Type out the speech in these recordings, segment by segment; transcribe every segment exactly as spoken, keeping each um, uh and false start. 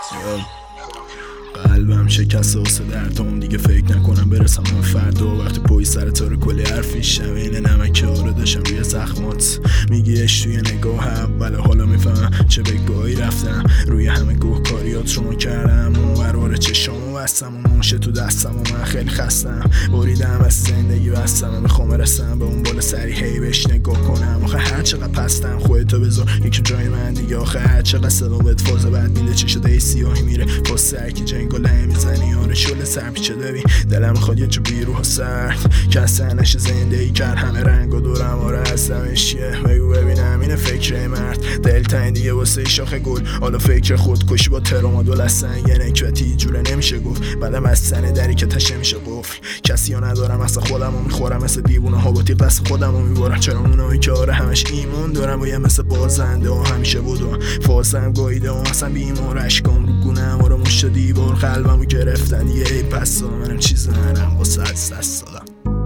قلبم شکست واسه دردام، دیگه فکر نکنم برسم من فردا. وقتی پای سر تار کلی حرفیشم این نمک آره داشتم روی زخمات. میگیش توی نگاه اول، حالا میفهمم چه بگاهی رفتم. روی همه گوهکاریات رو کردم، اون قراره چشامو بستم و منشه تو دستم و من خیلی خستم. بریدم از زندگی بستم، میخوام برسم به اون بالا سری هی بهش نگاه کنم. آخه هر چقدر پستم خودتو بذار یکی جای من دیگه. آخه هر چقدر صدام بهت فاز بعد میده چه شده ای سیاهی میره پاس سرکی جنگله میزنی آره شل سرپیچه داری. دلم میخواد یه جو بیروح سرد که از سنش زندگی کرد همه رنگ و دورم آره هستمش چیه بگو ببینم. اینه فکر مرد دل تنگ دیگه واسه شاخ گل. حالا فکر خودکشی با ترامادول هستن یه نکبتی جوره نمیشه گفت. بعدم از سن دری که تشه میشه قفل. کسی ها ندارم اصلا خودم رو میخورم مثل دیوونه ها با تیغ دست خودم رو میبارم. چرا اونایی که آره همش ایمون دارم و یه مثل بازنده ها همیشه بودم فاسم گاییده ها اصلا بیمار اشکام رو گونم آره مشت دیوار قلبمو گرفتن دیگه. ای پس منم چیز نرم با سر دست دادم.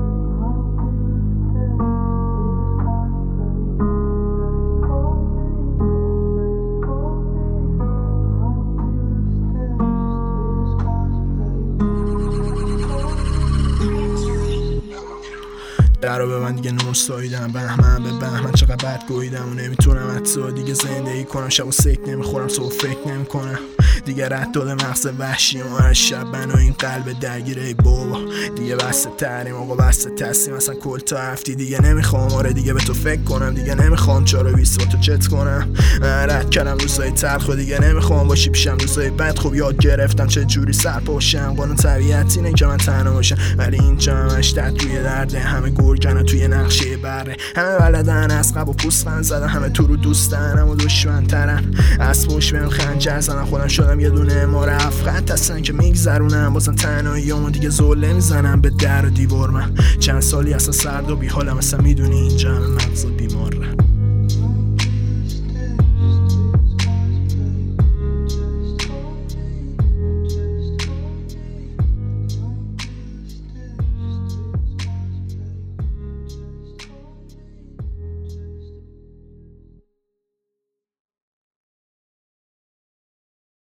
درو به من دیگه نور ساییدم، بهمن به بهمن چقدر بد گویدم و نمیتونم حتی دیگه زندگی کنم. شب و سک نمیخورم صبح فکر نمی کنم دیگه. رد داده مغز وحشی و هر شب بنا این قلب درگیره. ای بابا دیگه بسته تریم آقا بسته تستیم اصلا کل تا هفتی دیگه نمیخوام آره دیگه به تو فکر کنم. دیگه نمیخوام چارو بیست با تو چت کنم. رد کردم روزای تلخ و دیگه نمیخوام باشی پیشم روزای بد. خوب یاد گرفتم چه جوری سرپاشم. قانون طبیعت اینه که من تنها باشم ولی اینجا همش درد توی درده. همه گرگن توی نقشه بره، همه بلدن از قب و پوستن زدن. همه تو رو دوستن اما دشمن ترن. از پشت بهم خنجر زدن خودم شدم یه دونه ماره افغت هستن که میگذرونم بازم تنهاییامو دیگه زله میزنم به در و دیوار. من چند سالی اصلا سرد و بیحالم اصلا میدونی اینجا همه مغز بیمار.